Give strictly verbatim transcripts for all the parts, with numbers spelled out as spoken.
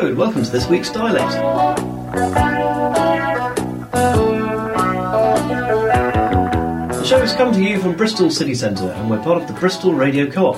Hello and welcome to this week's Dialect. The show has come to you from Bristol City Centre and we're part of the Bristol Radio Co-op.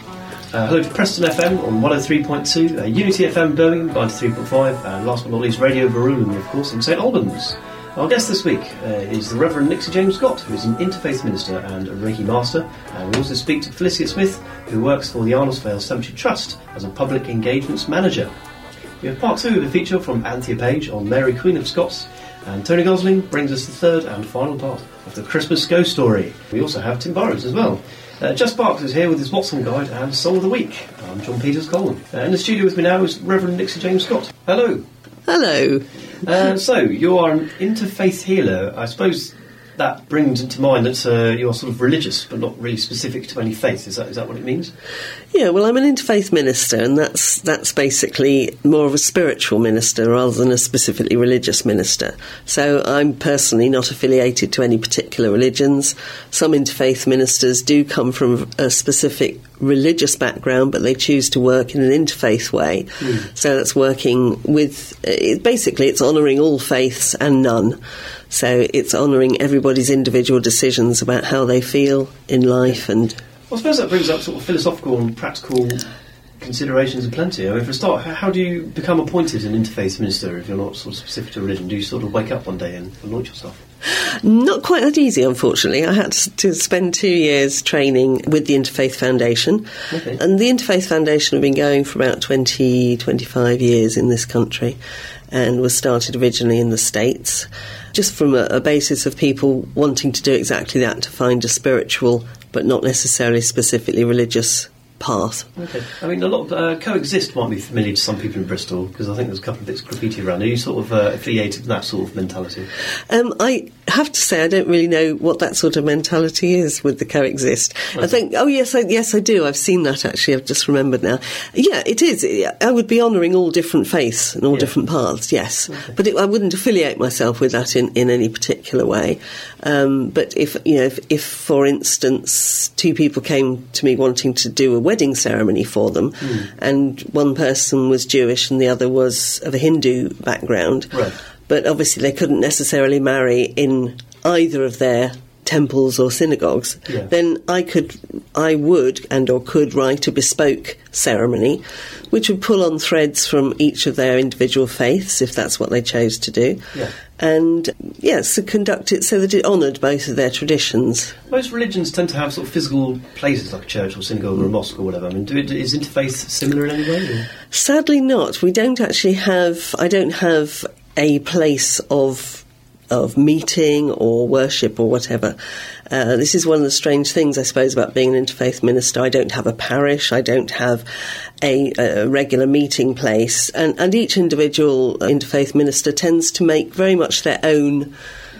Uh, hello to Preston F M on one oh three point two, uh, Unity F M Birmingham ninety-three point five, and last but not least Radio Verulam, of course, in St Albans. Our guest this week uh, is the Reverend Nixie James Scott, who is an interfaith minister and a Reiki master. And we also speak to Felicia Smith, who works for the Arnoldsvale Cemetery Trust as a public engagements manager. We have part two of a feature from Anthea Page on Mary Queen of Scots, and Tony Gosling brings us the third and final part of the Christmas Ghost Story. We also have Tim Burrows as well. Uh, Just Parks is here with his Watson Guide and Song of the Week. I'm John Peters Coleman. Uh, in the studio with me now is Reverend Nixie James Scott. Hello. Hello. Uh, so, you are an interfaith healer. I suppose that brings into mind that uh, you're sort of religious, but not really specific to any faith. Is that is that what it means? Yeah, well, I'm an interfaith minister, and that's that's basically more of a spiritual minister rather than a specifically religious minister. So I'm personally not affiliated to any particular religions. Some interfaith ministers do come from a specific religious background, but they choose to work in an interfaith way. Mm. So that's working with, it, basically it's honouring all faiths and none. So it's honouring everybody's individual decisions about how they feel in life. And well, I suppose that brings up sort of philosophical and practical considerations aplenty. I mean, for a start, how do you become appointed an interfaith minister if you're not sort of specific to religion? Do you sort of wake up one day and anoint yourself? Not quite that easy, unfortunately. I had to spend two years training with the Interfaith Foundation. Okay. And the Interfaith Foundation have been going for about twenty, twenty-five years in this country and was started originally in the States, just from a, a basis of people wanting to do exactly that, to find a spiritual but not necessarily specifically religious path. Okay. I mean, a lot of uh, Coexist might be familiar to some people in Bristol, because I think there's a couple of bits of graffiti around. Are you sort of uh, affiliated with that sort of mentality? Um, I have to say I don't really know what that sort of mentality is with the Coexist. Okay. I think, oh yes, I, yes I do. I've seen that actually. I've just remembered now. Yeah, it is. I would be honouring all different faiths and all yeah. different paths, yes. Okay. But it, I wouldn't affiliate myself with that in, in any particular way. Um, but if, you know, if, if, for instance, two people came to me wanting to do a wedding ceremony for them, mm. and one person was Jewish and the other was of a Hindu background, right. but obviously they couldn't necessarily marry in either of their temples or synagogues, yeah. then I could, I would and or could write a bespoke ceremony which would pull on threads from each of their individual faiths, if that's what they chose to do, yeah. and yes, to conduct it so that it honoured both of their traditions. Most religions tend to have sort of physical places like a church or synagogue or a mosque or whatever. I mean, do it, is interfaith similar in any way? Or? Sadly not. We don't actually have, I don't have a place of of meeting or worship or whatever. Uh, this is one of the strange things, I suppose, about being an interfaith minister. I don't have a parish, I don't have a, a regular meeting place, and, and each individual interfaith minister tends to make very much their own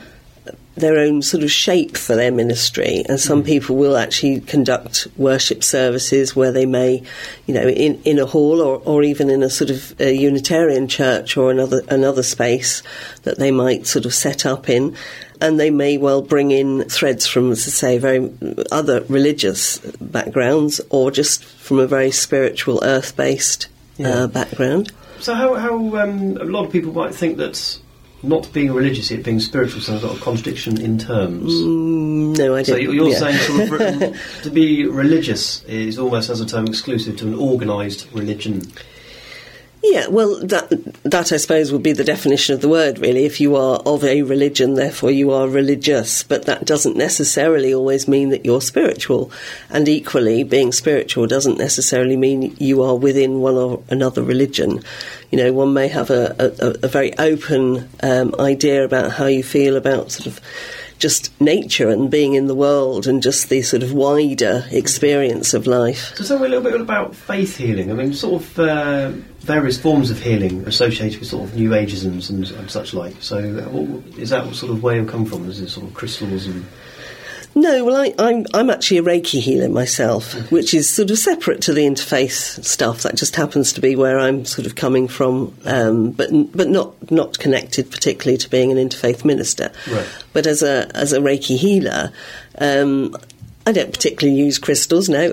their own sort of shape for their ministry, and some mm. people will actually conduct worship services where they may, you know, in, in a hall or, or even in a sort of a Unitarian church or another another space that they might sort of set up in, and they may well bring in threads from, as I say, very other religious backgrounds or just from a very spiritual, earth-based yeah. uh, background. So how, how um, a lot of people might think that not being religious yet being spiritual is a sort of contradiction in terms. Mm, no, I don't. So you're yeah. saying sort of to be religious is almost as a term exclusive to an organised religion. Yeah, well, that, that I suppose would be the definition of the word, really. If you are of a religion, therefore you are religious. But that doesn't necessarily always mean that you're spiritual. And equally, being spiritual doesn't necessarily mean you are within one or another religion. You know, one may have a, a, a very open um, idea about how you feel about sort of just nature and being in the world and just the sort of wider experience of life. So tell me a little bit about faith healing. I mean, sort of uh, various forms of healing associated with sort of New Ageisms and, and such like. So what, is that what sort of way you come from? Is it sort of crystals and... No, well, I, I'm, I'm actually a Reiki healer myself, okay. which is sort of separate to the interfaith stuff. That just happens to be where I'm sort of coming from, um, but but not not connected particularly to being an interfaith minister. Right. But as a as a Reiki healer, um, I don't particularly use crystals, no.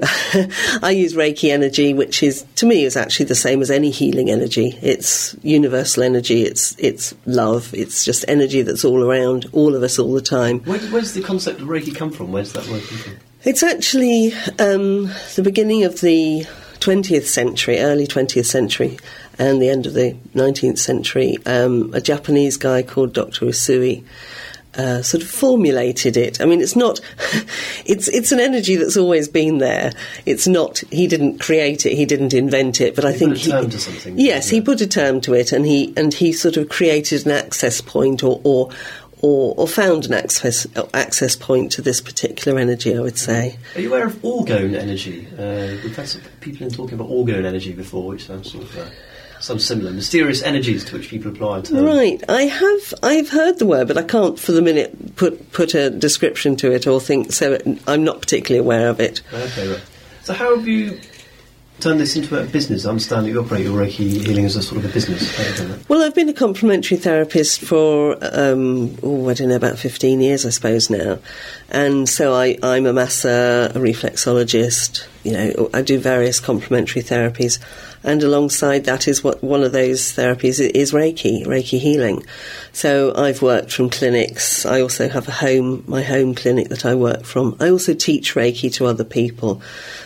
I use Reiki energy, which is, to me, is actually the same as any healing energy. It's universal energy, it's it's love, it's just energy that's all around, all of us all the time. Where, where's the concept of Reiki come from? Where's that word come from? It's actually um, the beginning of the twentieth century, early twentieth century, and the end of the nineteenth century. Um, a Japanese guy called Doctor Usui Uh, sort of formulated it. I mean, it's not. It's it's an energy that's always been there. It's not. He didn't create it. He didn't invent it. But I he think put a term he, to something. Yes, he put a term to it, and he and he sort of created an access point, or or or, or found an access access point to this particular energy. I would say. Are you aware of orgone energy? Uh, we've had some people talking about orgone energy before, which sounds sort of. Uh, Some similar mysterious energies to which people apply to. Right, I have. I've heard the word, but I can't, for the minute, put put a description to it or think. So it, I'm not particularly aware of it. Okay, right. So how have you turned this into a business? I understand that you operate your Reiki healing as a sort of a business. How have you done that? Well, I've been a complementary therapist for um, oh, I don't know, about fifteen years, I suppose now, and so I, I'm a masseur, a reflexologist. You know, I do various complementary therapies. And alongside that is what one of those therapies is Reiki, Reiki healing. So I've worked from clinics. I also have a home, my home clinic that I work from. I also teach Reiki to other people.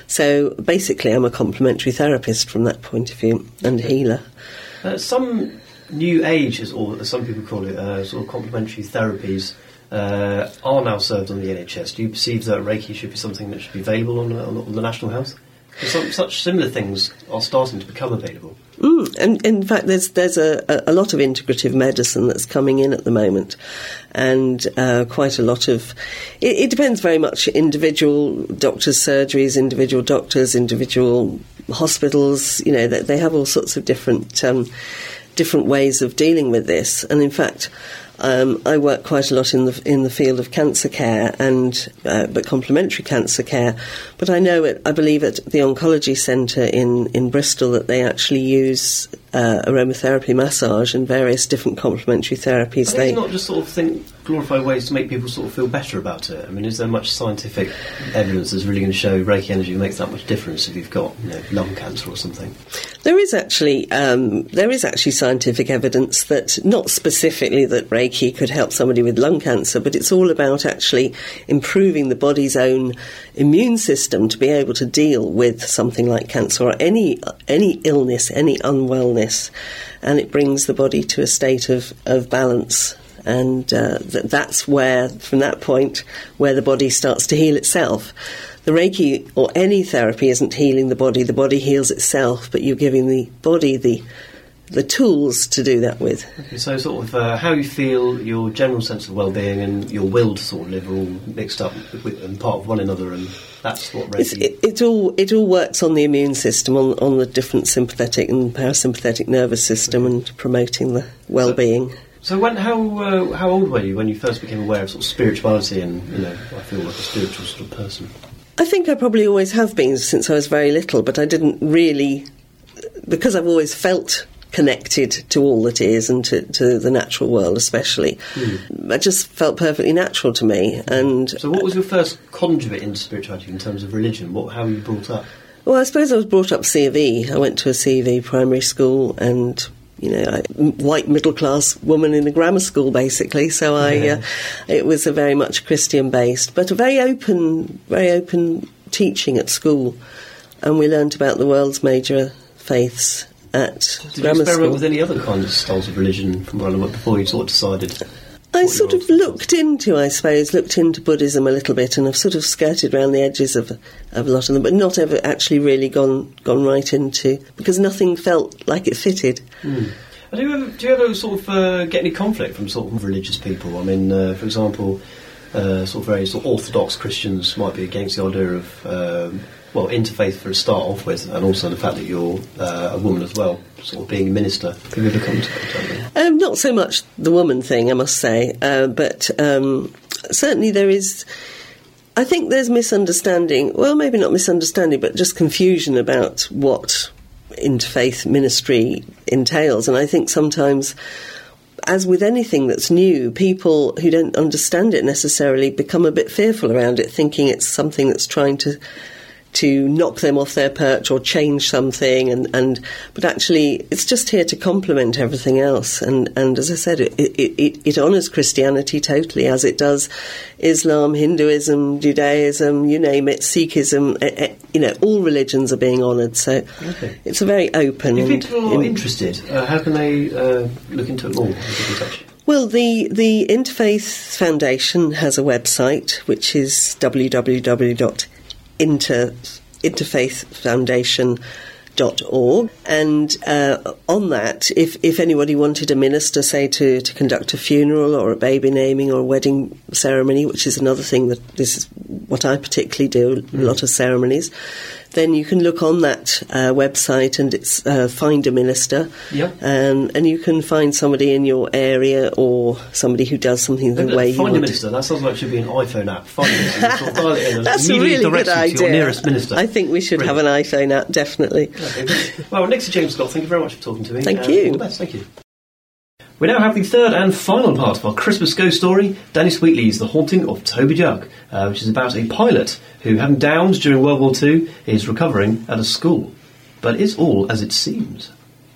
So basically I'm a complementary therapist from that point of view, and a healer. Uh, some new age, or as some people call it, uh, sort of complementary therapies uh, are now served on the N H S. Do you perceive that Reiki should be something that should be available on, uh, on the National Health? Some, such similar things are starting to become available. Mm, and in fact, there's there's a, a lot of integrative medicine that's coming in at the moment, and uh, quite a lot of. It, it depends very much individual doctors' surgeries, individual doctors, individual hospitals. You know, they, they have all sorts of different um, different ways of dealing with this, and in fact. Um, I work quite a lot in the in the field of cancer care, and uh, but complementary cancer care. But I know, it, I believe at the Oncology Centre in, in Bristol that they actually use uh, aromatherapy massage and various different complementary therapies. I think it's not just sort of think glorified ways to make people sort of feel better about it. I mean, is there much scientific evidence that's really going to show Reiki energy makes that much difference if you've got, you know, lung cancer or something? There is actually um, there is actually scientific evidence that, not specifically that Reiki could help somebody with lung cancer, but it's all about actually improving the body's own immune system to be able to deal with something like cancer or any any illness, any unwellness, and it brings the body to a state of, of balance. And uh, th- that's where, from that point, where the body starts to heal itself. The Reiki or any therapy isn't healing the body. The body heals itself, but you're giving the body the the tools to do that with. Okay, so sort of uh, how you feel, your general sense of well-being and your will to sort of live are all mixed up with, and part of one another, and that's what Reiki... It, it all it all works on the immune system, on, on the different sympathetic and parasympathetic nervous system, okay. and promoting the well-being. So, So when how uh, how old were you when you first became aware of sort of spirituality and, you know, I feel like a spiritual sort of person? I think I probably always have been since I was very little, but I didn't really, because I've always felt connected to all that is and to, to the natural world especially. Mm. It just felt perfectly natural to me. And so what was your first conduit into spirituality in terms of religion? What how were you brought up? Well, I suppose I was brought up C of E. I went to a C of E primary school, and you know, I, white middle-class woman in a grammar school, basically. So I, yeah. uh, it was a very much Christian-based, but a very open, very open teaching at school, and we learnt about the world's major faiths at Did grammar you experiment school. with any other kinds of styles of religion from what I went before you sort of decided? I sort of looked into, I suppose, looked into Buddhism a little bit, and I've sort of skirted around the edges of of a lot of them, but not ever actually really gone gone right into, because nothing felt like it fitted. Mm. Do you ever, do you ever sort of uh, get any conflict from sort of religious people? I mean, uh, for example, uh, sort of very sort of orthodox Christians might be against the idea of um, well, interfaith for a start off with, and also the fact that you're uh, a woman as well, sort of being a minister. Have you ever come to that? Um, not so much the woman thing, I must say, uh, but um, certainly there is. I think there's misunderstanding. Well, maybe not misunderstanding, but just confusion about what interfaith ministry entails, and I think sometimes as with anything that's new, people who don't understand it necessarily become a bit fearful around it, thinking it's something that's trying to to knock them off their perch or change something, and, and but actually it's just here to complement everything else. And, and as I said, it, it, it, it honours Christianity totally, as it does Islam, Hinduism, Judaism, you name it, Sikhism. It, it, you know, all religions are being honoured. So okay. It's a very open. If and, people are in, interested, uh, how can they uh, look into it more? Get in touch? Well, the, the Interfaith Foundation has a website, which is w w w dot Inter, interfaith foundation dot org, and uh, on that, if, if anybody wanted a minister, say, to, to conduct a funeral or a baby naming or a wedding ceremony, which is another thing that this is what I particularly do, a mm. lot of ceremonies, then you can look on that uh, website and it's uh, find a minister, yep. um, and you can find somebody in your area or somebody who does something the no, way find you want. Find a minister, that sounds like it should be an iPhone app. Find a minister, sort of dial it in and that's a really good idea. To your nearest minister. I think we should Brilliant. have an iPhone app, definitely. Okay, well, next to James Scott, thank you very much for talking to me. Thank uh, you. All the best, thank you. We now have the third and final part of our Christmas ghost story, Danny Sweetley's The Haunting of Toby Jug, uh, which is about a pilot who, having downed during World War Two, is recovering at a school. But it's all as it seems.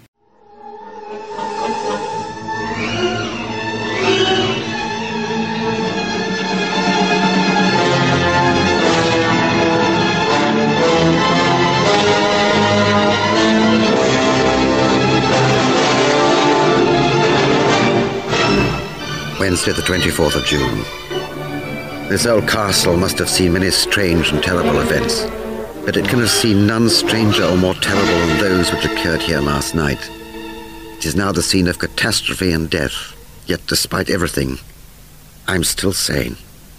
Wednesday the twenty-fourth of June. This old castle must have seen many strange and terrible events, but it can have seen none stranger or more terrible than those which occurred here last night. It is now the scene of catastrophe and death, yet despite everything, I'm still sane.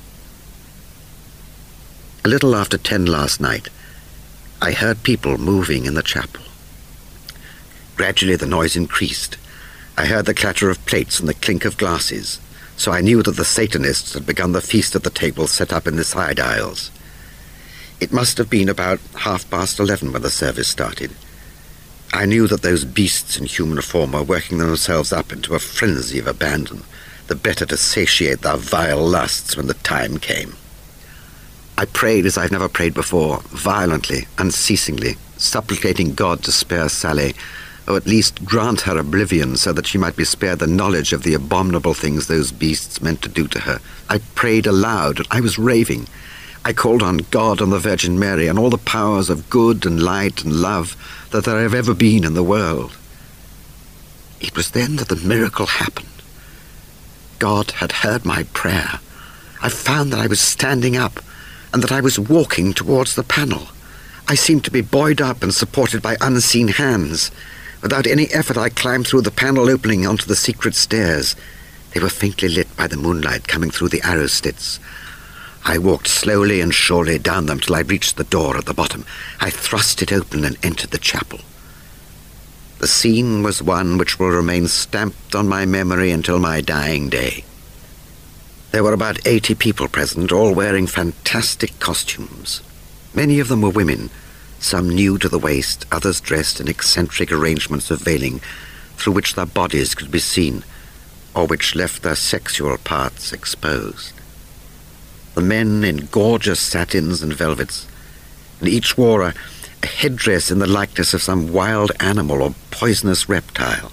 A little after ten last night, I heard people moving in the chapel. Gradually the noise increased. I heard the clatter of plates and the clink of glasses, so I knew that the Satanists had begun the feast at the table set up in the side aisles. It must have been about half past eleven when the service started. I knew that those beasts in human form were working themselves up into a frenzy of abandon, the better to satiate their vile lusts when the time came. I prayed as I've never prayed before, violently, unceasingly, supplicating God to spare Sally, or at least grant her oblivion so that she might be spared the knowledge of the abominable things those beasts meant to do to her. I prayed aloud, and I was raving. I called on God and the Virgin Mary and all the powers of good and light and love that there have ever been in the world. It was then that the miracle happened. God had heard my prayer. I found that I was standing up and that I was walking towards the panel. I seemed to be buoyed up and supported by unseen hands. Without any effort, I climbed through the panel opening onto the secret stairs. They were faintly lit by the moonlight coming through the arrow slits. I walked slowly and surely down them till I reached the door at the bottom. I thrust it open and entered the chapel. The scene was one which will remain stamped on my memory until my dying day. There were about eighty people present, all wearing fantastic costumes. Many of them were women, some new to the waist, others dressed in eccentric arrangements of veiling through which their bodies could be seen, or which left their sexual parts exposed. The men in gorgeous satins and velvets, and each wore a, a headdress in the likeness of some wild animal or poisonous reptile.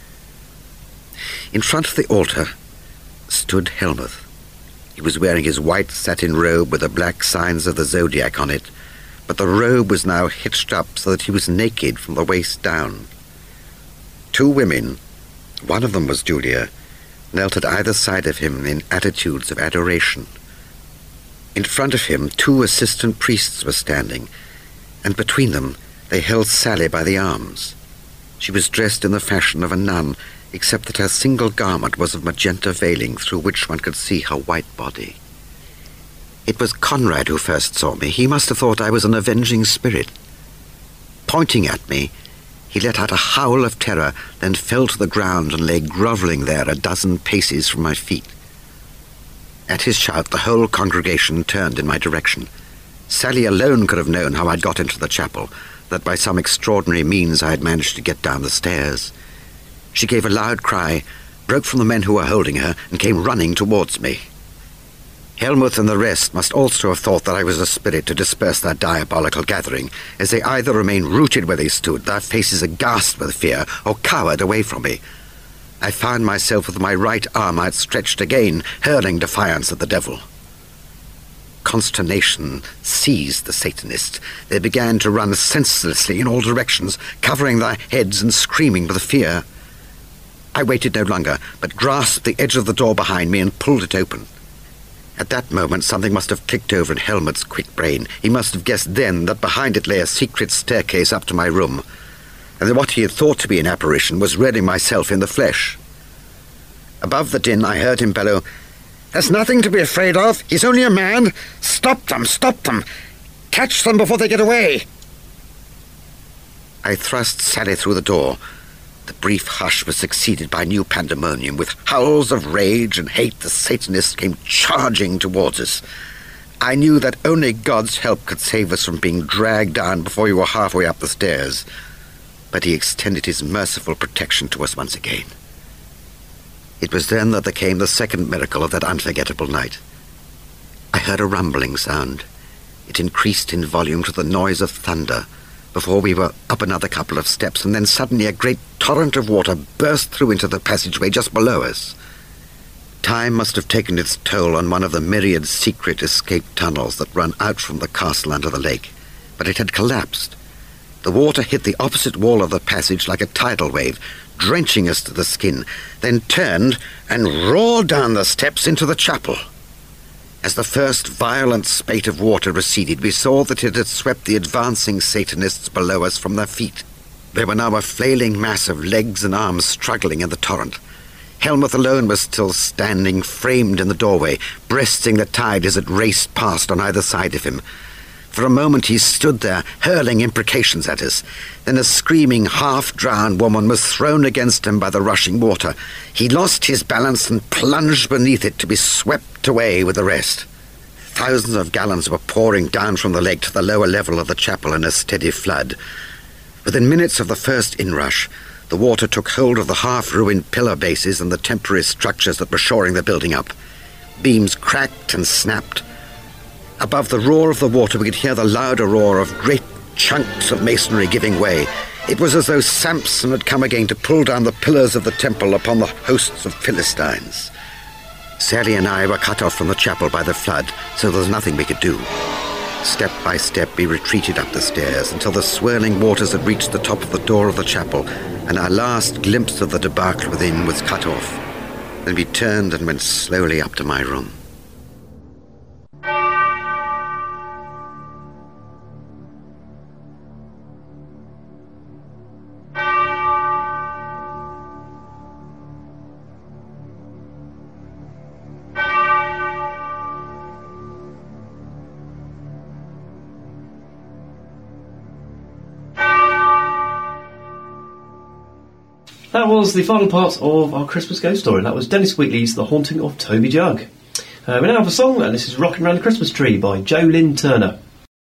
In front of the altar stood Helmuth. He was wearing his white satin robe with the black signs of the zodiac on it, but the robe was now hitched up so that he was naked from the waist down. Two women, one of them was Julia, knelt at either side of him in attitudes of adoration. In front of him, two assistant priests were standing, and between them they held Sally by the arms. She was dressed in the fashion of a nun, except that her single garment was of magenta veiling through which one could see her white body. It was Conrad who first saw me. He must have thought I was an avenging spirit. Pointing at me, he let out a howl of terror, then fell to the ground and lay grovelling there a dozen paces from my feet. At his shout, the whole congregation turned in my direction. Sally alone could have known how I'd got into the chapel, that by some extraordinary means I had managed to get down the stairs. She gave a loud cry, broke from the men who were holding her and came running towards me. Helmut and the rest must also have thought that I was a spirit to disperse their diabolical gathering, as they either remained rooted where they stood, their faces aghast with fear, or cowered away from me. I found myself with my right arm outstretched again, hurling defiance at the devil. Consternation seized the Satanists. They began to run senselessly in all directions, covering their heads and screaming with fear. I waited no longer, but grasped the edge of the door behind me and pulled it open. At that moment something must have clicked over in Helmut's quick brain. He must have guessed then that behind it lay a secret staircase up to my room, and that what he had thought to be an apparition was really myself in the flesh. Above the din I heard him bellow, "There's nothing to be afraid of. He's only a man. Stop them, stop them. Catch them before they get away." I thrust Sally through the door. The brief hush was succeeded by new pandemonium. With howls of rage and hate, the Satanists came charging towards us. I knew that only God's help could save us from being dragged down before we were halfway up the stairs. But he extended his merciful protection to us once again. It was then that there came the second miracle of that unforgettable night. I heard a rumbling sound. It increased in volume to the noise of thunder, before we were up another couple of steps, and then suddenly a great torrent of water burst through into the passageway just below us. Time must have taken its toll on one of the myriad secret escape tunnels that run out from the castle under the lake, but it had collapsed. The water hit the opposite wall of the passage like a tidal wave, drenching us to the skin, then turned and roared down the steps into the chapel. As the first violent spate of water receded, we saw that it had swept the advancing Satanists below us from their feet. They were now a flailing mass of legs and arms struggling in the torrent. Helmut alone was still standing, framed in the doorway, breasting the tide as it raced past on either side of him. For a moment he stood there, hurling imprecations at us. Then a screaming, half-drowned woman was thrown against him by the rushing water. He lost his balance and plunged beneath it to be swept away with the rest. Thousands of gallons were pouring down from the lake to the lower level of the chapel in a steady flood. Within minutes of the first inrush, the water took hold of the half-ruined pillar bases and the temporary structures that were shoring the building up. Beams cracked and snapped. Above the roar of the water, we could hear the louder roar of great chunks of masonry giving way. It was as though Samson had come again to pull down the pillars of the temple upon the hosts of Philistines. Sally and I were cut off from the chapel by the flood, so there was nothing we could do. Step by step, we retreated up the stairs until the swirling waters had reached the top of the door of the chapel, and our last glimpse of the debacle within was cut off. Then we turned and went slowly up to my room. That was the final part of our Christmas ghost story. That was Dennis Wheatley's The Haunting of Toby Jug. Uh, we now have a song, and this is Rockin' Around the Christmas Tree by Jo Lynn Turner.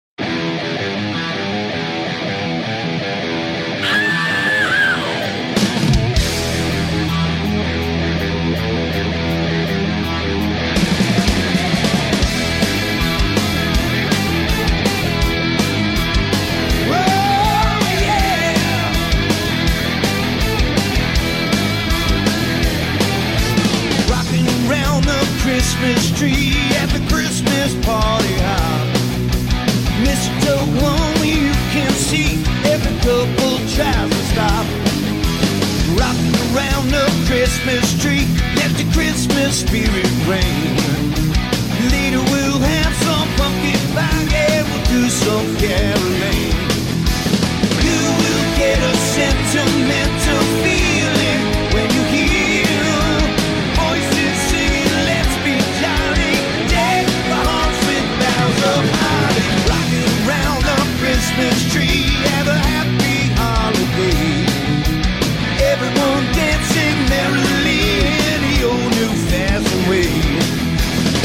Christmas tree at the Christmas party hop. Mistletoe only you can see. Every couple tries to stop. Rocking around the Christmas tree, let the Christmas spirit reign. Later we'll have some pumpkin pie, yeah, we'll do some caroling. You will get a sentimental feeling when you hear voices singing, let's be jolly. Deck the halls with boughs of holly. Rocking around the Christmas tree, have a happy holiday. Everyone dancing merrily in the old new fashioned way.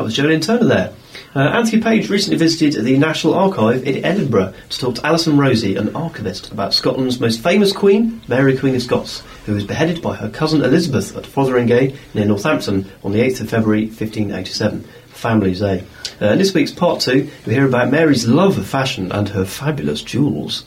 was Jolene Turner there. Uh, Anthony Page recently visited the National Archive in Edinburgh to talk to Alison Rosie, an archivist, about Scotland's most famous queen, Mary Queen of Scots, who was beheaded by her cousin Elizabeth at Fotheringay near Northampton on the eighth of February fifteen eighty-seven. Family's Day. Uh, in this week's part two, we hear about Mary's love of fashion and her fabulous jewels.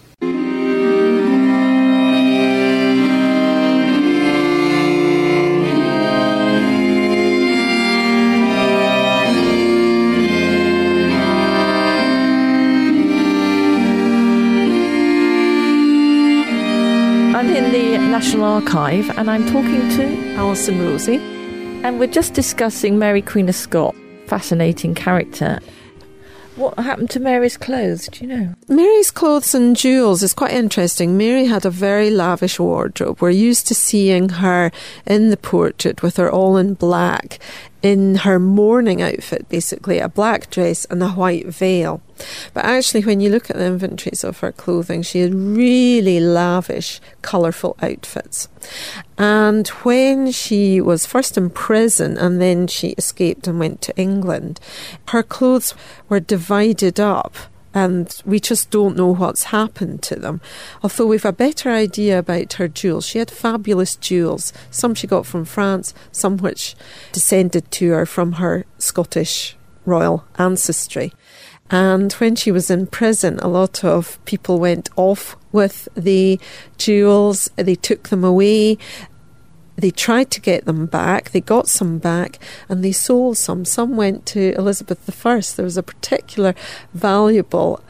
National Archive, and I'm talking to Alison Rosie, and we're just discussing Mary Queen of Scots. Fascinating character. What happened to Mary's clothes, do you know? Mary's clothes and jewels is quite interesting. Mary had a very lavish wardrobe. We're used to seeing her in the portrait with her all in black, in her mourning outfit, basically, a black dress and a white veil. But actually, when you look at the inventories of her clothing, she had really lavish, colourful outfits. And when she was first in prison and then she escaped and went to England, her clothes were divided up. And we just don't know what's happened to them. Although we've a better idea about her jewels. She had fabulous jewels. Some she got from France, some which descended to her from her Scottish royal ancestry. And when she was in prison, a lot of people went off with the jewels. They took them away. They tried to get them back, they got some back, and they sold some. Some went to Elizabeth the First. There was a particular valuable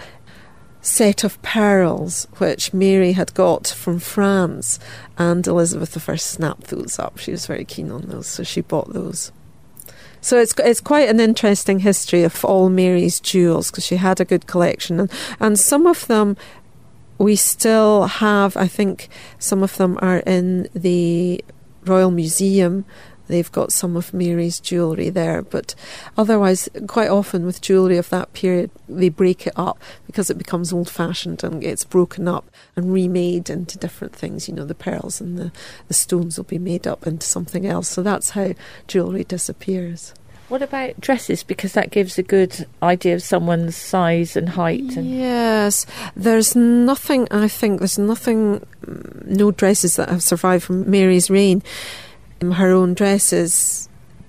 set of pearls which Mary had got from France, and Elizabeth the First snapped those up. She was very keen on those, so she bought those. So it's it's quite an interesting history of all Mary's jewels, because she had a good collection, and, and some of them we still have. I think some of them are in the Royal Museum. They've got some of Mary's jewellery there, but otherwise, quite often with jewellery of that period, they break it up because it becomes old-fashioned and gets broken up and remade into different things. You know, the pearls and the, the stones will be made up into something else. So that's how jewellery disappears. What about dresses? Because that gives a good idea of someone's size and height. And yes, there's nothing, I think, there's nothing, no dresses that have survived from Mary's reign, her own dresses,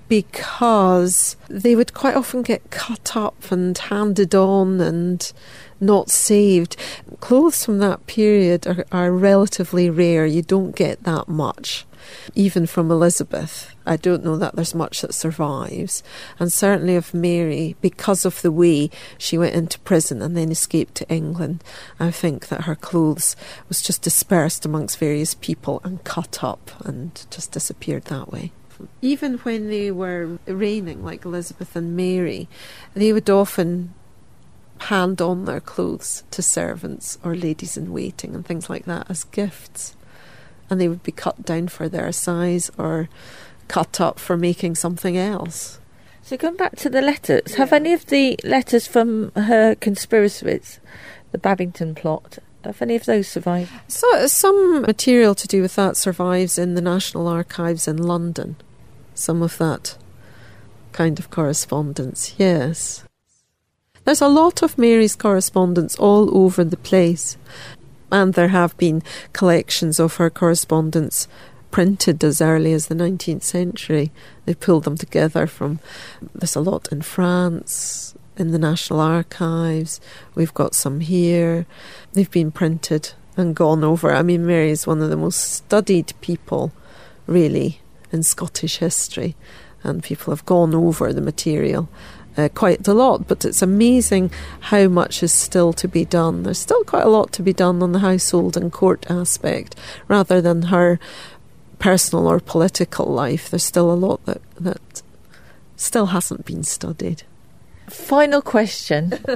because they would quite often get cut up and handed on and not saved. Clothes from that period are, are relatively rare. You don't get that much. Even from Elizabeth, I don't know that there's much that survives. And certainly of Mary, because of the way she went into prison and then escaped to England, I think that her clothes was just dispersed amongst various people and cut up and just disappeared that way. Even when they were reigning, like Elizabeth and Mary, they would often hand on their clothes to servants or ladies in waiting and things like that as gifts. And they would be cut down for their size or cut up for making something else. So going back to the letters, yeah. Have any of the letters from her conspiracies, the Babington plot, have any of those survived? So some material to do with that survives in the National Archives in London. Some of that kind of correspondence, yes. There's a lot of Mary's correspondence all over the place. And there have been collections of her correspondence printed as early as the nineteenth century. They pulled them together from, there's a lot in France, in the National Archives. We've got some here. They've been printed and gone over. I mean, Mary is one of the most studied people, really, in Scottish history. And people have gone over the material Uh, quite a lot, but it's amazing how much is still to be done. There's still quite a lot to be done on the household and court aspect, rather than her personal or political life. There's still a lot that, that still hasn't been studied. Final question.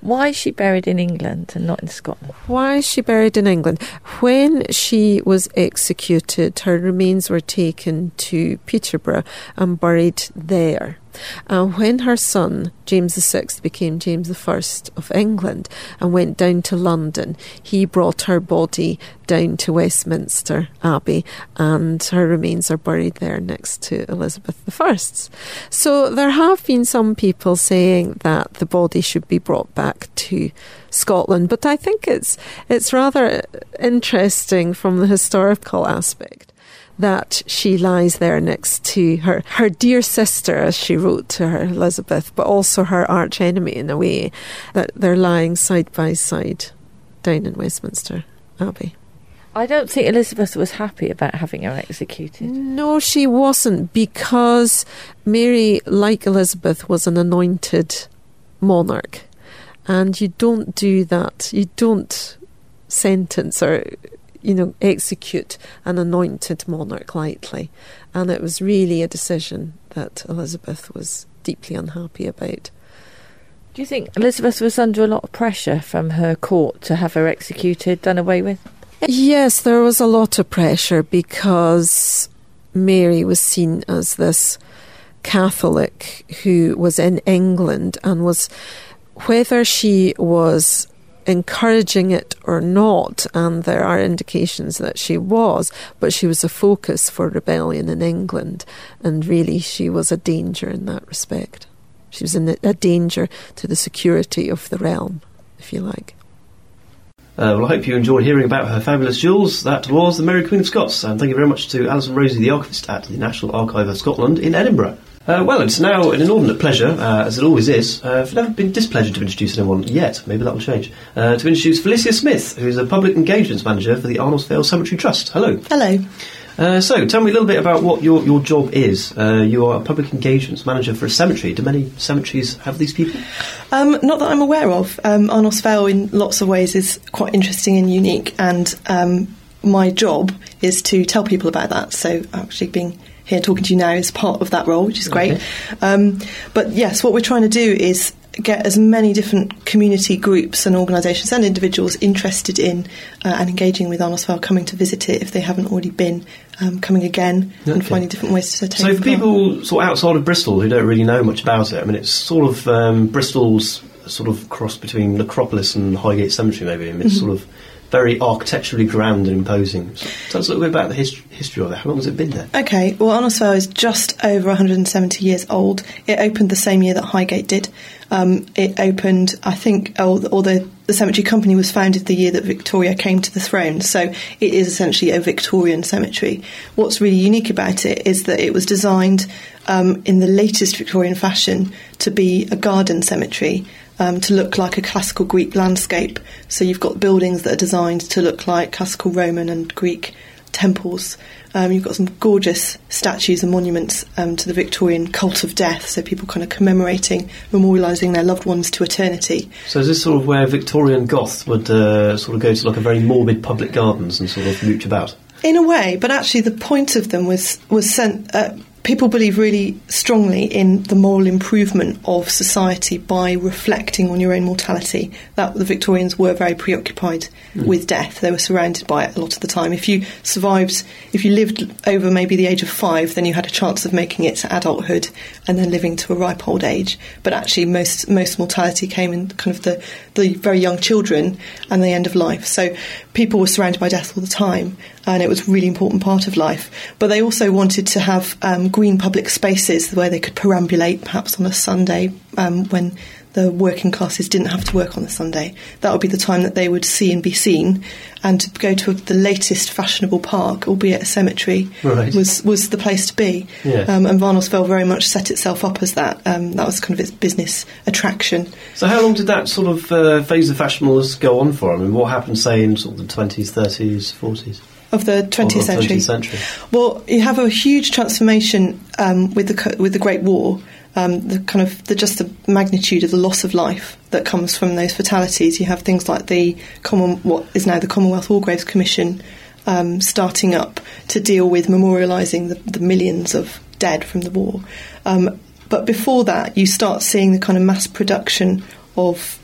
Why is she buried in England and not in Scotland? Why is she buried in England? When she was executed, her remains were taken to Peterborough and buried there. And when her son, James the Sixth, became James the First of England and went down to London, he brought her body down to Westminster Abbey, and her remains are buried there next to Elizabeth the First's. So there have been some people saying that the body should be brought back to Scotland, but I think it's it's rather interesting from the historical aspect that she lies there next to her, her dear sister, as she wrote to her, Elizabeth, but also her arch enemy in a way, that they're lying side by side down in Westminster Abbey. I don't think Elizabeth was happy about having her executed. No, she wasn't, because Mary, like Elizabeth, was an anointed monarch, and you don't do that. You don't sentence or you know, execute an anointed monarch lightly. And it was really a decision that Elizabeth was deeply unhappy about. Do you think Elizabeth was under a lot of pressure from her court to have her executed, done away with? Yes, there was a lot of pressure because Mary was seen as this Catholic who was in England and was, whether she was encouraging it or not, and there are indications that she was, but she was a focus for rebellion in England, and really she was a danger in that respect. She was in a danger to the security of the realm, if you like. Uh, well, I hope you enjoyed hearing about her fabulous jewels. That was the Mary Queen of Scots, and thank you very much to Alison Rosie, the archivist at the National Archive of Scotland in Edinburgh. Uh, well, it's now an inordinate pleasure, uh, as it always is. Uh, I've never been displeasured to introduce anyone yet, maybe that will change, uh, to introduce Felicia Smith, who's a Public Engagements Manager for the Arnoldsvale Cemetery Trust. Hello. Hello. Uh, so, tell me a little bit about what your, your job is. Uh, you are a Public Engagements Manager for a cemetery. Do many cemeteries have these people? Um, not that I'm aware of. Um, Arnoldsvale, in lots of ways, is quite interesting and unique, and um, my job is to tell people about that. So, actually being here talking to you now is part of that role, which is great. Okay. Um, but yes, what we're trying to do is get as many different community groups and organisations and individuals interested in uh, and engaging with Arnoldsvale, coming to visit it if they haven't already been, um, coming again and Okay. finding different ways to take So, for part. people sort of outside of Bristol who don't really know much about it, I mean, it's sort of um, Bristol's sort of cross between Necropolis and Highgate Cemetery, maybe. I mean, it's Mm-hmm. sort of very architecturally grand and imposing. So tell us a little bit about the hist- history of it. How long has it been there? Okay, well, Arnoldsvale is just over one hundred seventy years old. It opened the same year that Highgate did. Um, it opened, I think, oh, or the, the cemetery company was founded the year that Victoria came to the throne, so it is essentially a Victorian cemetery. What's really unique about it is that it was designed um, in the latest Victorian fashion to be a garden cemetery. Um, to look like a classical Greek landscape. So you've got buildings that are designed to look like classical Roman and Greek temples. Um, you've got some gorgeous statues and monuments um, to the Victorian cult of death, so people kind of commemorating, memorialising their loved ones to eternity. So is this sort of where Victorian goths would uh, sort of go to like a very morbid public gardens and sort of mooch about? In a way, but actually the point of them was, was sent... Uh, People believe really strongly in the moral improvement of society by reflecting on your own mortality. That the Victorians were very preoccupied mm. with death. They were surrounded by it a lot of the time. If you survived, if you lived over maybe the age of five, then you had a chance of making it to adulthood and then living to a ripe old age. But actually most most mortality came in kind of the, the very young children and the end of life. So people were surrounded by death all the time, and it was a really important part of life. But they also wanted to have um, green public spaces where they could perambulate, perhaps on a Sunday um, when the working classes didn't have to work on the Sunday. That would be the time that they would see and be seen, and to go to the latest fashionable park, albeit a cemetery, right. was, was the place to be. Yeah. Um, and Arnoldsvale very much set itself up as that. Um, that was kind of its business attraction. So how long did that sort of uh, phase of fashionableness go on for? I mean, what happened, say, in sort of the twenties, thirties, forties? Of the twentieth Of the century. twentieth century. Well, you have a huge transformation um, with the co- with the Great War. Um, the kind of the just the magnitude of the loss of life that comes from those fatalities. You have things like the Common, what is now the Commonwealth War Graves Commission, um, starting up to deal with memorialising the, the millions of dead from the war. Um, but before that, you start seeing the kind of mass production of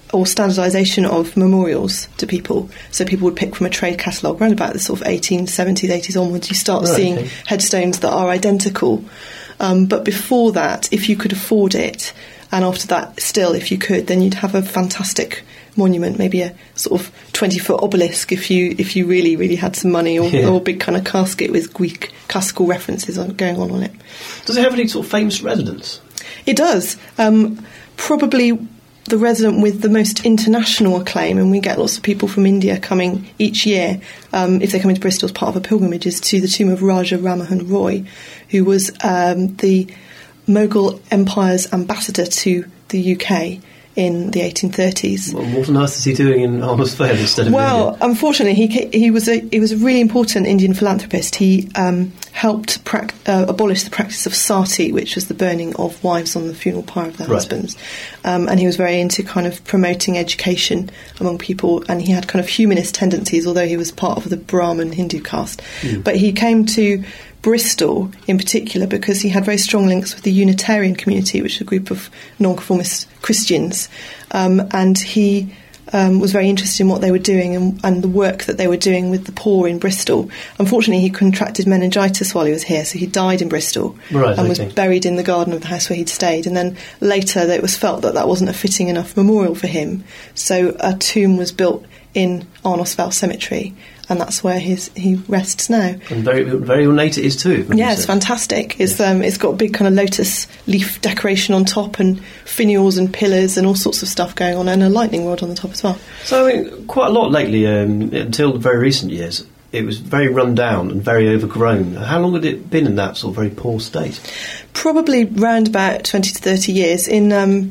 or standardisation of memorials to people. So people would pick from a trade catalogue around about the sort of eighteen seventies, eighties onwards. You start Right, seeing okay. headstones that are identical. Um, but before that, if you could afford it, and after that still, if you could, then you'd have a fantastic monument, maybe a sort of twenty-foot obelisk if you if you really, really had some money, or, Yeah. or a big kind of casket with Greek classical references on, going on on it. Does it have any sort of famous residents? It does. Um, probably the resident with the most international acclaim, and we get lots of people from India coming each year, um, if they come into Bristol as part of a pilgrimage, is to the tomb of Raja Rammohun Roy, who was um, the Mughal Empire's ambassador to the U K in the eighteen thirties. Well, what on earth is he doing in Armour's Fair instead of Well, India? unfortunately, he ca- he was a he was a really important Indian philanthropist. He um, helped prac- uh, abolish the practice of sati, which was the burning of wives on the funeral pyre of their Right. husbands, um, and he was very into kind of promoting education among people. And he had kind of humanist tendencies, although he was part of the Brahmin Hindu caste. Mm. But he came to Bristol in particular because he had very strong links with the Unitarian community, which is a group of nonconformist Christians, um, and he um, was very interested in what they were doing and, and the work that they were doing with the poor in Bristol. Unfortunately, he contracted meningitis while he was here, so he died in Bristol Right, and was okay. buried in the garden of the house where he'd stayed. And then later, it was felt that that wasn't a fitting enough memorial for him, so a tomb was built in Arnosvale Cemetery, and that's where his he rests now. And very, very ornate it is too. wouldn't Yeah, you it's say? fantastic. It's um, it's got a big kind of lotus leaf decoration on top, and finials and pillars and all sorts of stuff going on, and a lightning rod on the top as well. So I mean, quite a lot lately, um, until the very recent years, it was very run down and very overgrown. How long had it been in that sort of very poor state? Probably round about twenty to thirty years. In um,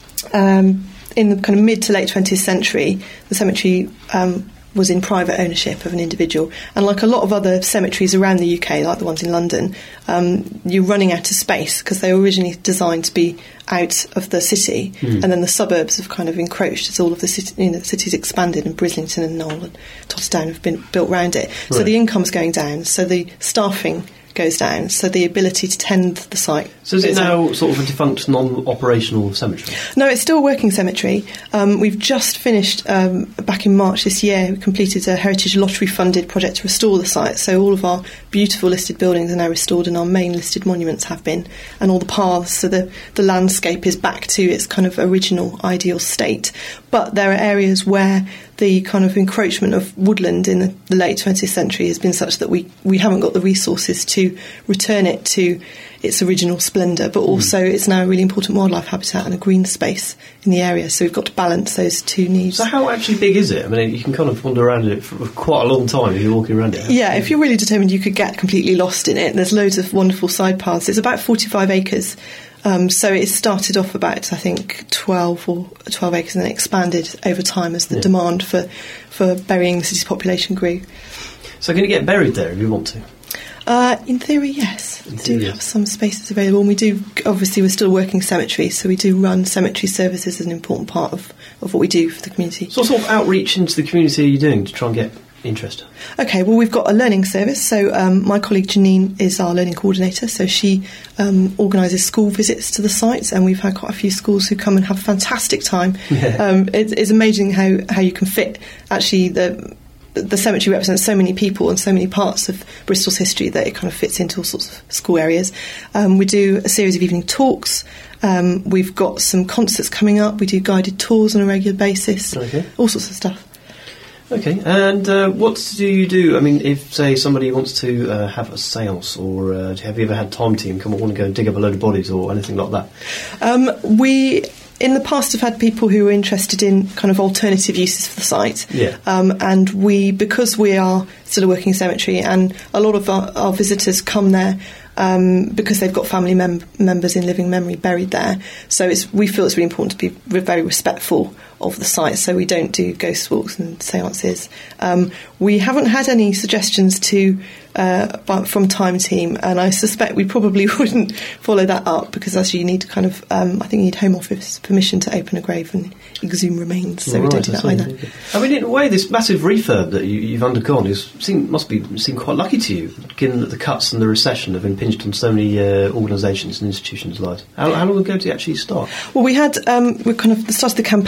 um, in the kind of mid to late twentieth century, the cemetery um, was in private ownership of an individual, and like a lot of other cemeteries around the U K, like the ones in London, um, you're running out of space because they were originally designed to be out of the city, Mm. and then the suburbs have kind of encroached as all of the city, you know, the city's expanded, and Brislington and Knoll and Totterdown have been built round it. So Right. the income's going down, so the staffing goes down, so the ability to tend the site. So is it goes down. now sort of a defunct, non-operational cemetery? No, it's still a working cemetery. Um, we've just finished, um, back in March this year, we completed a Heritage Lottery funded project to restore the site. So all of our beautiful listed buildings are now restored, and our main listed monuments have been, and all the paths, so the, the landscape is back to its kind of original ideal state. But there are areas where the kind of encroachment of woodland in the, the late twentieth century has been such that we, we haven't got the resources to return it to its original splendour, but also it's now a really important wildlife habitat and a green space in the area, so we've got to balance those two needs. So how actually big is it? I mean, you can kind of wander around it for quite a long time if you're walking around it. Yeah, if you're really determined, you could get completely lost in it. There's loads of wonderful side paths. It's about forty-five acres. Um, so it started off about, I think, twelve or twelve acres, and then expanded over time as the Yeah. demand for, for burying the city's population grew. So can you get buried there if you want to? Uh, in theory, yes. In We theory, do yes. have some spaces available, and we do, obviously, we're still working cemetery, so we do run cemetery services as an important part of, of what we do for the community. So what sort of outreach into the community are you doing to try and get interest? Okay, well, we've got a learning service. So um, my colleague Janine is our learning coordinator. So she um, organises school visits to the sites, and we've had quite a few schools who come and have a fantastic time. Yeah. Um, it, it's amazing how, how you can fit, actually, the the cemetery represents so many people and so many parts of Bristol's history that it kind of fits into all sorts of school areas. Um, we do a series of evening talks. Um, we've got some concerts coming up. We do guided tours on a regular basis. Okay. All sorts of stuff. Okay, and uh, what do you do? I mean, if, say, somebody wants to uh, have a séance, or uh, have you ever had Time Team come on and go and dig up a load of bodies or anything like that? Um, we, in the past, have had people who are interested in kind of alternative uses for the site. Yeah. Um, and we, because we are still a working cemetery, and a lot of our, our visitors come there um, because they've got family mem- members in living memory buried there. So it's, we feel it's really important to be re- very respectful of the site, so we don't do ghost walks and seances. Um, we haven't had any suggestions to uh, bu- from Time Team, and I suspect we probably wouldn't follow that up, because actually you need to kind of, um, I think you need Home Office permission to open a grave and exhume remains, so we don't do that I see. either. I mean, in a way, this massive refurb that you, you've undergone is seem, must be seem quite lucky to you, given that the cuts and the recession have impinged on so many uh, organisations and institutions' lives. How, how long ago did you actually start? Well, we had um, we kind of started the campaign to get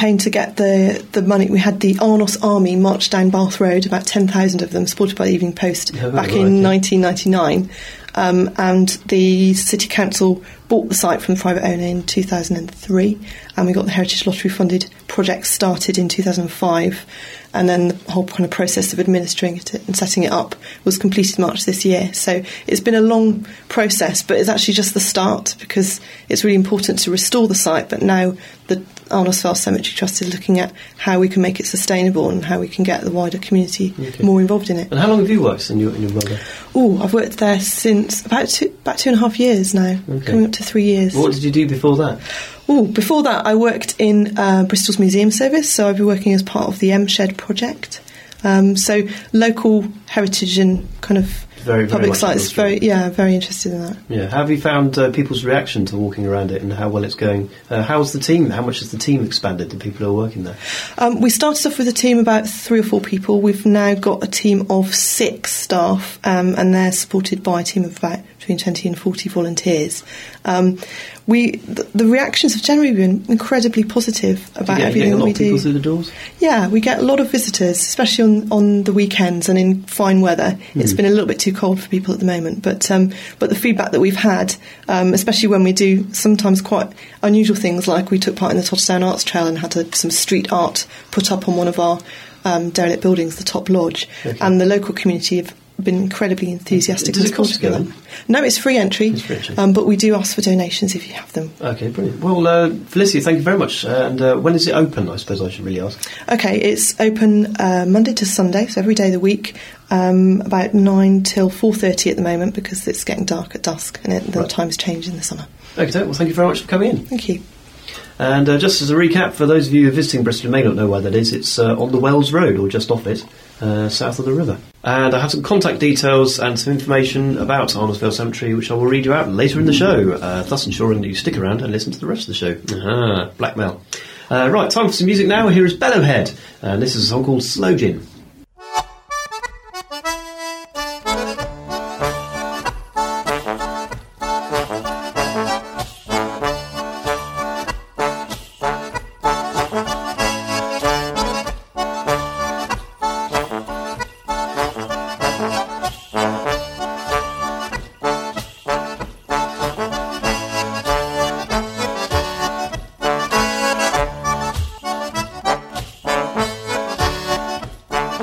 get the, the money. We had the Arnos Army march down Bath Road, about ten thousand of them, supported by the Evening Post, Oh, back right, in yeah. nineteen ninety-nine. Um, and the City Council bought the site from the private owner in two thousand three, and we got the Heritage Lottery funded project started in two thousand five, and then the whole kind of process of administering it and setting it up was completed March this year. So it's been a long process, but it's actually just the start, because it's really important to restore the site, but now the Arnos Fell Cemetery Trust is looking at how we can make it sustainable and how we can get the wider community Okay. more involved in it. And how long have you worked in your, in your role there? Oh, I've worked there since about two, about two and a half years now, Okay. coming up to three years. What did you do before that? Oh, before that, I worked in uh, Bristol's Museum Service, so I've been working as part of the M Shed project. Um, so local heritage and kind of Very, very public much sites. industry. Very, yeah, very interested in that. Yeah. How have you found uh, people's reaction to walking around it and how well it's going? Uh, how's the team? How much has the team expanded, the people who are working there? Um, we started off with a team of about three or four people. We've now got a team of six staff, um, and they're supported by a team of about between twenty and forty volunteers. Um, we the, the reactions have generally been incredibly positive about Do you get, everything getting a that lot we of people do. through the doors? Yeah, we get a lot of visitors, especially on, on the weekends and in fine weather. It's Mm. been a little bit too cold for people at the moment, but um, but the feedback that we've had, um, especially when we do sometimes quite unusual things, like we took part in the Totterstown Arts Trail and had a, some street art put up on one of our um, derelict buildings, the Top Lodge, Okay. and the local community have been incredibly enthusiastic. Does and it cost to supportive go of that. No, it's free entry, It's free entry. Um, but we do ask for donations if you have them. Okay, brilliant. Well, uh, Felicia, thank you very much. Uh, and uh, when is it open, I suppose I should really ask? Okay, it's open uh, Monday to Sunday, so every day of the week, um, about nine till four thirty at the moment, because it's getting dark at dusk and it, the Right. times change in the summer. Okay, well, thank you very much for coming in. Thank you. And uh, just as a recap, for those of you visiting Bristol who may not know where that is, it's uh, on the Wells Road, or just off it, uh, south of the river. And I have some contact details and some information about Arnosville Cemetery, which I will read you out later in the show, uh, thus ensuring that you stick around and listen to the rest of the show. Aha, blackmail. Uh, right, time for some music now. Here is Bellowhead, and this is a song called Slow Gin. Slow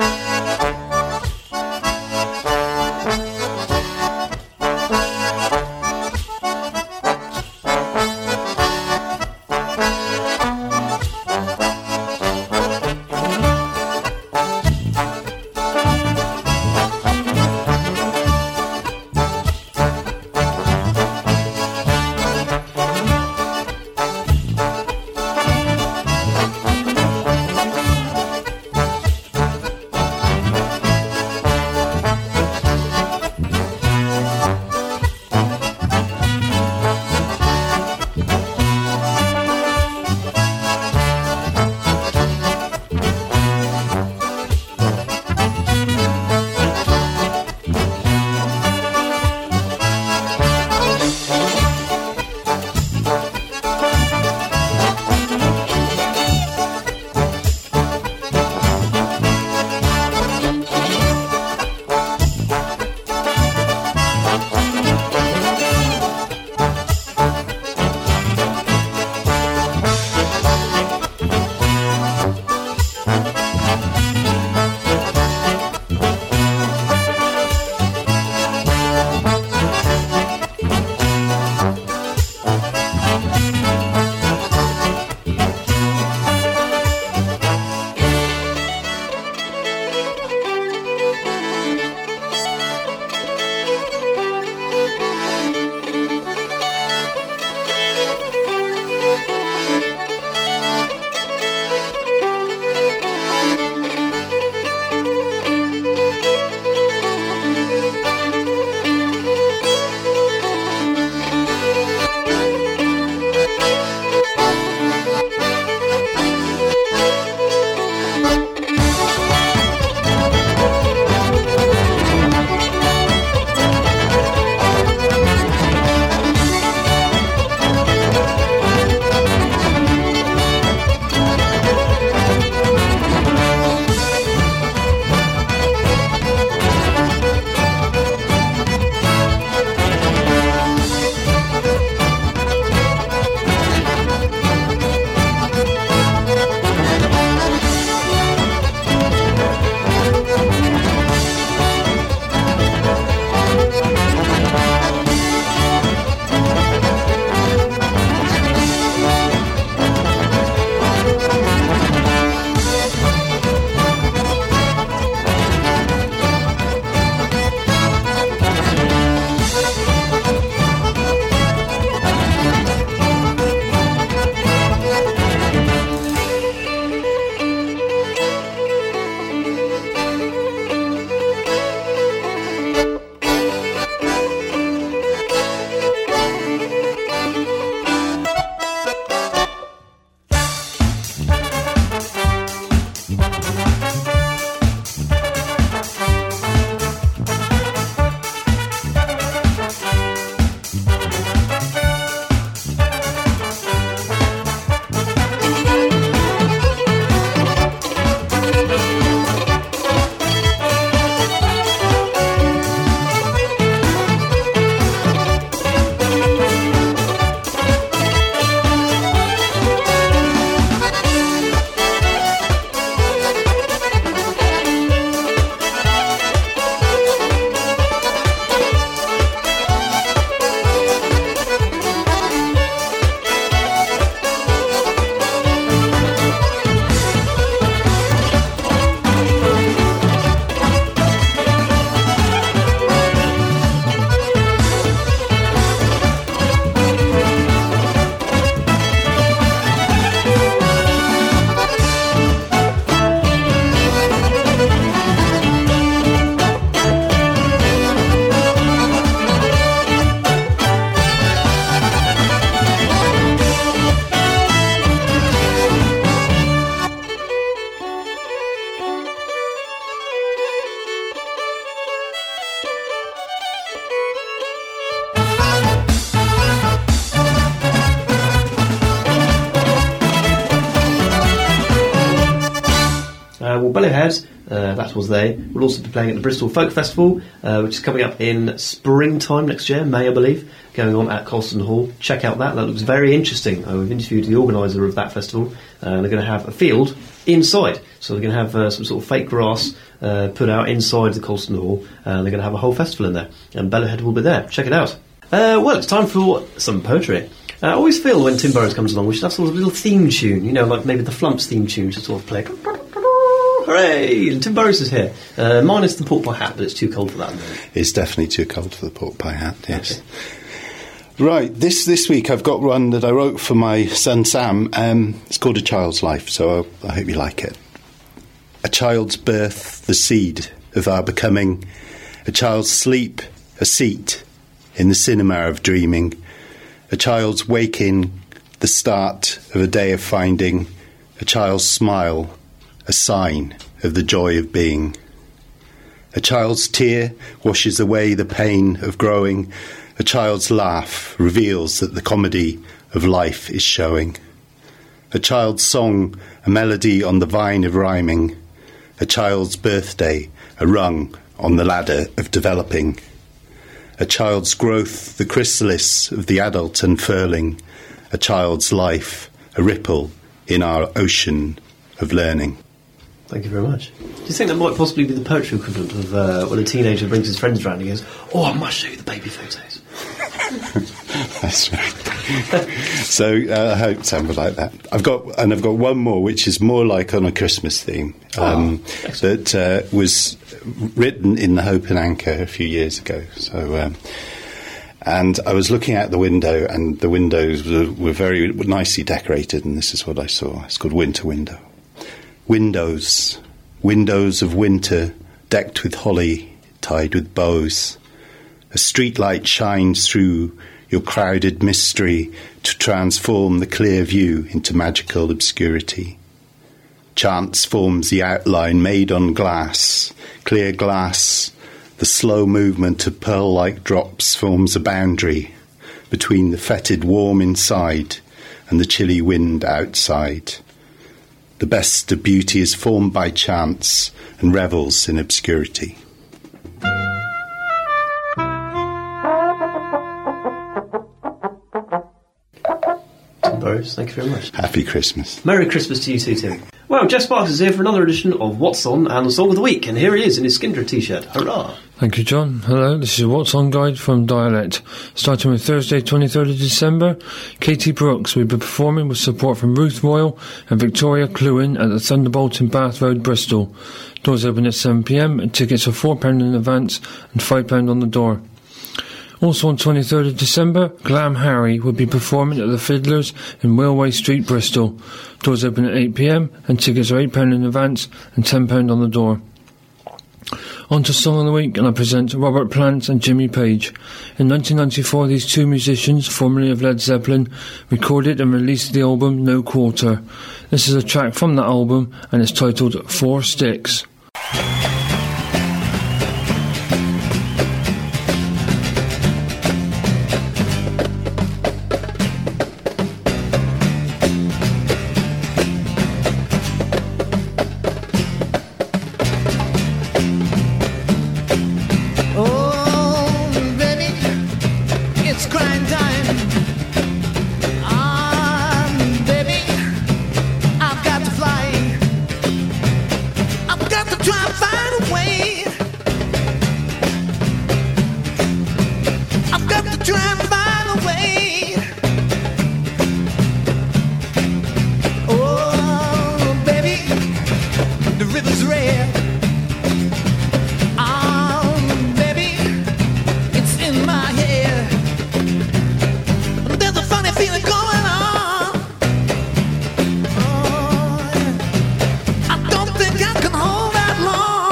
Uh, well, Bellowhead, uh, that was they, will also be playing at the Bristol Folk Festival, uh, which is coming up in springtime next year, May, I believe, going on at Colston Hall. Check out that. That looks very interesting. Uh, we've interviewed the organiser of that festival, uh, and they're going to have a field inside. So they're going to have uh, some sort of fake grass uh, put out inside the Colston Hall, and they're going to have a whole festival in there. And Bellowhead will be there. Check it out. Uh, well, it's time for some poetry. Uh, I always feel when Tim Burrows comes along, we should have sort of a little theme tune, you know, like maybe the Flumps theme tune to sort of play. Hooray! And Tim Burrows is here. Uh, minus the pork pie hat, but it's too cold for that. It's definitely too cold for the pork pie hat, yes. Okay. Right, this this week I've got one that I wrote for my son Sam. Um, it's called A Child's Life, so I, I hope you like it. A child's birth, the seed of our becoming. A child's sleep, a seat in the cinema of dreaming. A child's waking, the start of a day of finding. A child's smile, a sign of the joy of being. A child's tear washes away the pain of growing. A child's laugh reveals that the comedy of life is showing. A child's song, a melody on the vine of rhyming. A child's birthday, a rung on the ladder of developing. A child's growth, the chrysalis of the adult unfurling. A child's life, a ripple in our ocean of learning. Thank you very much. Do you think that might possibly be the poetry equivalent of uh, when a teenager brings his friends around and he goes, "Oh, I must show you the baby photos"? That's right. So uh, I hope something like that. I've got, and I've got one more, which is more like on a Christmas theme. Um, oh, that uh, was written in the Hope and Anchor a few years ago. So, um, and I was looking out the window, and the windows were, were very nicely decorated, and this is what I saw. It's called Winter Window. Windows, windows of winter, decked with holly, tied with bows. A streetlight shines through your crowded mystery to transform the clear view into magical obscurity. Chance forms the outline made on glass, clear glass. The slow movement of pearl-like drops forms a boundary between the fetid warm inside and the chilly wind outside. The best of beauty is formed by chance and revels in obscurity. Burrows, thank you very much. Happy Christmas. Merry Christmas to you too, Tim. Well, Jeff Sparks is here for another edition of What's On and the Song of the Week, and here he is in his Skindred t-shirt. Hurrah! Thank you, John. Hello, this is your What's On guide from Dialect. Starting with Thursday, twenty-third of December, Katie Brooks will be performing with support from Ruth Royal and Victoria Cluin at the Thunderbolt in Bath Road, Bristol. Doors open at seven p m and tickets are four pounds in advance and five pounds on the door. Also on twenty-third of December, Glam Harry will be performing at the Fiddlers in Railway Street, Bristol. Doors open at eight p m and tickets are eight pounds in advance and ten pounds on the door. On to Song of the Week, and I present Robert Plant and Jimmy Page. In nineteen ninety-four, these two musicians, formerly of Led Zeppelin, recorded and released the album No Quarter. This is a track from that album, and it's titled Four Sticks. I don't think I can hold that long.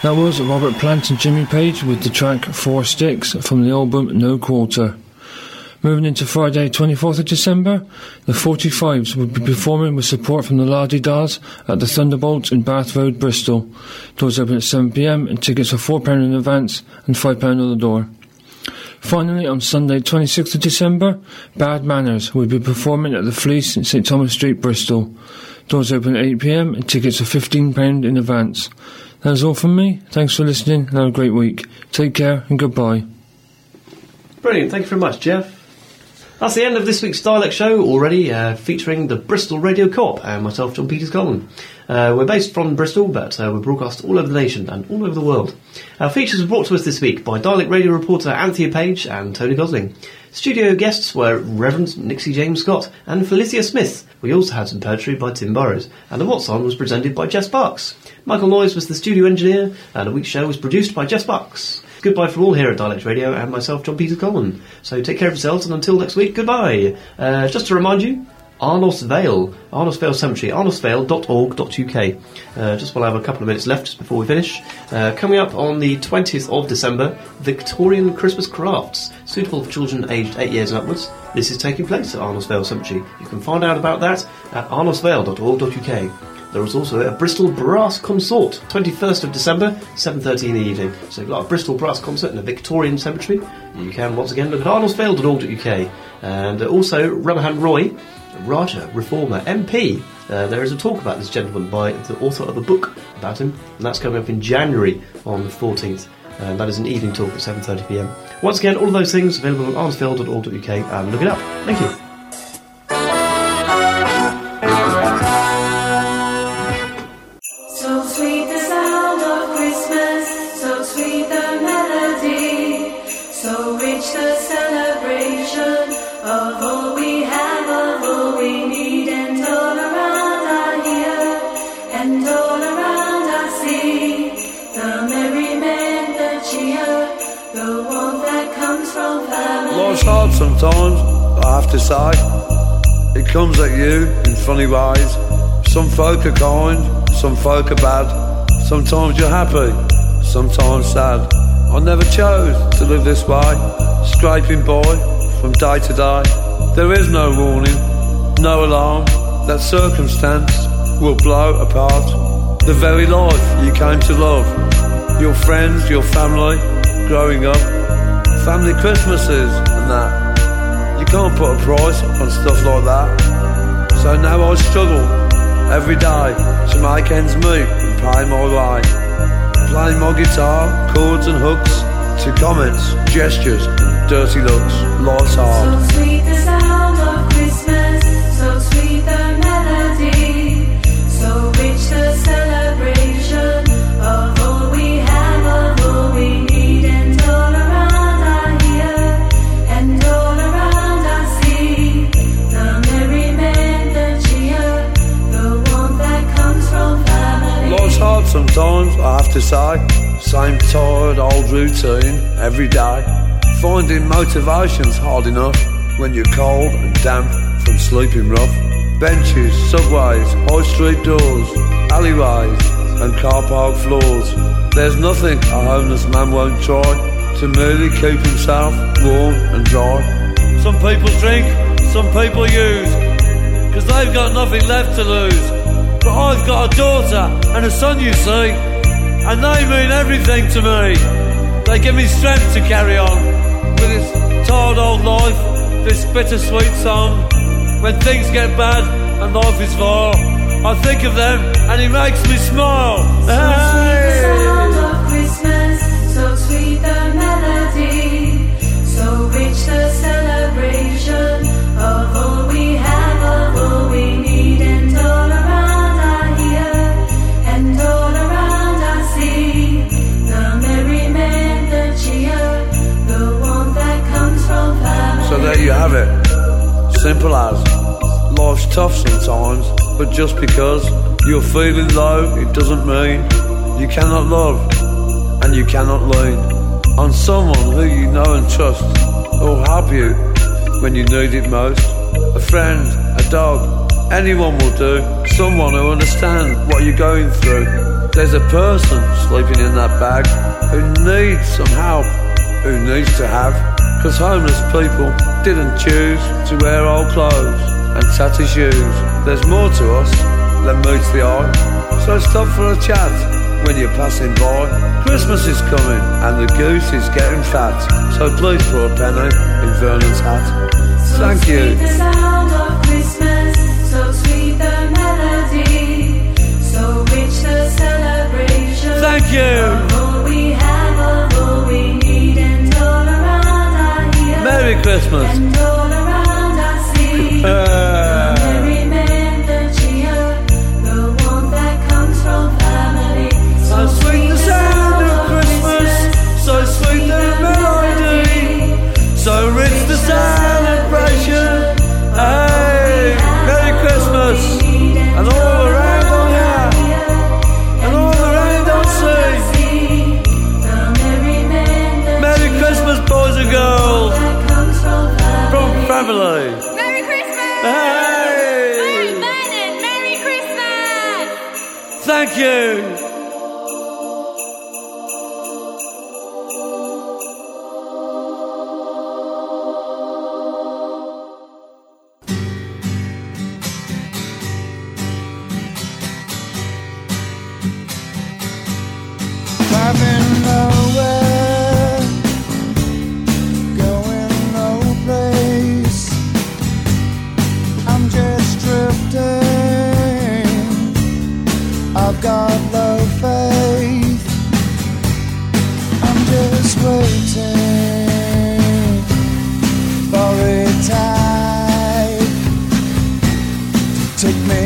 That was Robert Plant and Jimmy Page with the track Four Sticks from the album No Quarter. Moving into Friday, twenty-fourth of December, the forty-fives will be performing with support from the La-Di-Das at the Thunderbolt in Bath Road, Bristol. Doors open at seven p m and tickets are four pounds in advance and five pounds on the door. Finally, on Sunday, twenty-sixth of December, Bad Manners will be performing at the Fleece in St Thomas Street, Bristol. Doors open at eight p m and tickets are fifteen pounds in advance. That is all from me. Thanks for listening and have a great week. Take care and goodbye. Brilliant, thank you very much, Jeff. That's the end of this week's Dialect Show already, uh, featuring the Bristol Radio Co-op and myself, John Peters-Colin. Uh, we're based from Bristol, but uh, we're broadcast all over the nation and all over the world. Our features were brought to us this week by Dialect Radio reporter Anthea Page and Tony Gosling. Studio guests were Reverend Nixie James Scott and Felicia Smith. We also had some poetry by Tim Burrows, and the What's On was presented by Jess Sparks. Michael Noyes was the studio engineer, and a week's show was produced by Jess Sparks. Goodbye from all here at Dialect Radio and myself, John Peters-Colin. So take care of yourselves, and until next week, goodbye. Uh, just to remind you, Arnos Vale, Arnos Vale Cemetery, arnos vale dot org dot u k. Uh, just while I have a couple of minutes left just before we finish. Uh, coming up on the twentieth of December, Victorian Christmas Crafts, suitable for children aged eight years and upwards. This is taking place at Arnos Vale Cemetery. You can find out about that at arnos vale dot org dot u k. There is also a Bristol Brass Consort, twenty-first of December, seven thirty in the evening. So if you've got a Bristol Brass Concert in a Victorian cemetery, you can once again look at arnos vale dot org dot u k. And uh, also Ramahan Roy, Raja, Reformer, M P. Uh, there is a talk about this gentleman by the author of a book about him, and that's coming up in January on the fourteenth. And that is an evening talk at seven thirty p m. Once again, all of those things available on arnos vale dot org dot u k, and look it up. Thank you. Life's hard sometimes, I have to say. It comes at you in funny ways. Some folk are kind, some folk are bad. Sometimes you're happy, sometimes sad. I never chose to live this way, scraping by from day to day. There is no warning, no alarm. That circumstance will blow apart the very life you came to love. Your friends, your family, growing up, family Christmases and that. You can't put a price on stuff like that. So now I struggle every day to make ends meet and pay my way. Playing my guitar, chords and hooks to comments, gestures and dirty looks. Life's hard. So sweet the sound of Christmas, so sweet the melody, so rich the celebration of all we have, of all we need, and all around I hear, and all around I see, the merriment, the cheer, the warmth that comes from family. Life's hard sometimes, I have to say. Same tired old routine every day. Finding motivation's hard enough when you're cold and damp from sleeping rough. Benches, subways, high street doors, alleyways and car park floors. There's nothing a homeless man won't try to merely keep himself warm and dry. Some people drink, some people use, cause they've got nothing left to lose. But I've got a daughter and a son, you see, and they mean everything to me. They give me strength to carry on with this tired old life, this bittersweet song. When things get bad and life is vile, I think of them and it makes me smile. So hey. Sweet the sound of Christmas, so sweet the melody, so rich the celebration of all we have, of all we need, and all around I hear, and all around I see, the merriment, the cheer, the warmth that comes from family. So there you have it, simple as. Life's tough sometimes, but just because you're feeling low, it doesn't mean you cannot love and you cannot lean on someone who you know and trust, who'll help you when you need it most. A friend, a dog, Anyone will do. Someone who understands what you're going through. There's a person sleeping in that bag who needs some help, who needs to have. Because homeless people didn't choose to wear old clothes and tatty shoes. There's more to us than meets the eye. So stop for a chat when you're passing by. Christmas is coming and the goose is getting fat. So please put a penny in Vernon's hat. So Thank you. Sweet the sound of Christmas, so sweet the melody, so rich the celebration. Thank you. Of all we have, of all we need, and all around our here. Merry Christmas. And all around our sea. Uh, the merry men, the cheer, the warmth that comes from family. So sweet the sound of Christmas, so sweet the melody, so rich the celebration. Hey, Merry Christmas, and all around on here, and all around on sea. Merry Christmas, boys and girls, from family. Merry Christmas! Hey, Vernon, Merry Christmas! thank you. Driving nowhere, going no place. I'm just drifting. I've got low faith. I'm just waiting for a tide to take me